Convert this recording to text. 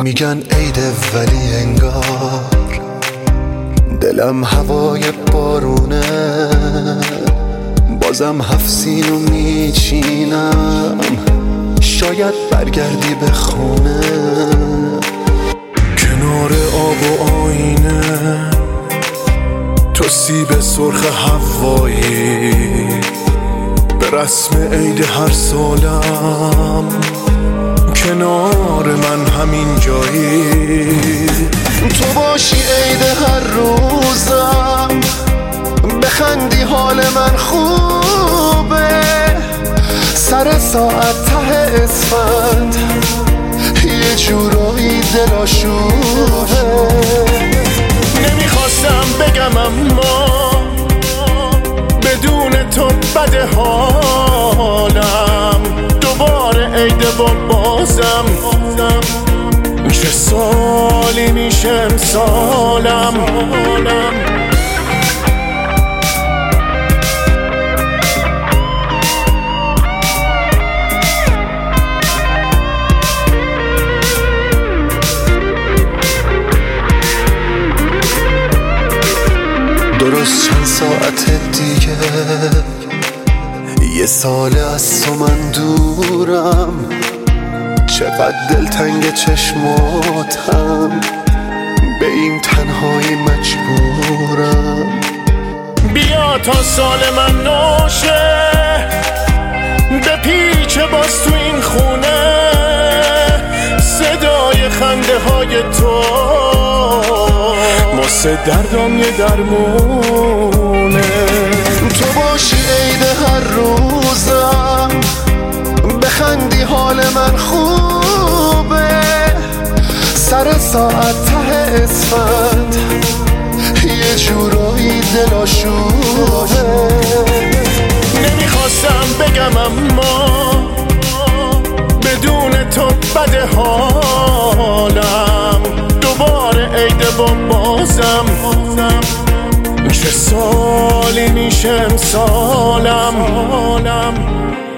میگن عیده ولی انگار دلم هوای بارونه، بازم 7 سینو میچینم شاید برگردی به خونه. کنار آب و آینه تو سیب سرخ هوایی، به رسم عید هر سالم کنار من همین جایی. تو باشی عید هر روزم، بخندی حال من خوبه، سر ساعت ته اسفند یه جورایی دلاشوبه. نمیخواستم بگم اما بدون تو بده حالم، دوباره عید با بازم چه سالی میشه امسالم. درست چند ساعت دیگه یه سال از تو من دورم، چقدر دلتنگ چشماتم، به این تنهایی مجبورم. بیا تا سال من نوشه، به پیچ باز تو این خونه، صدای خنده های تو واسه دردم یه درمونه. تو باشی عید هر روزم، بخندی حال من خوبه، سر ساعت ته اسفند یه جورایی دلاشوبه. نمیخواستم بگم اما بدون تو بده حالم، دوباره عید با بازم چه سالی میشه امسالم.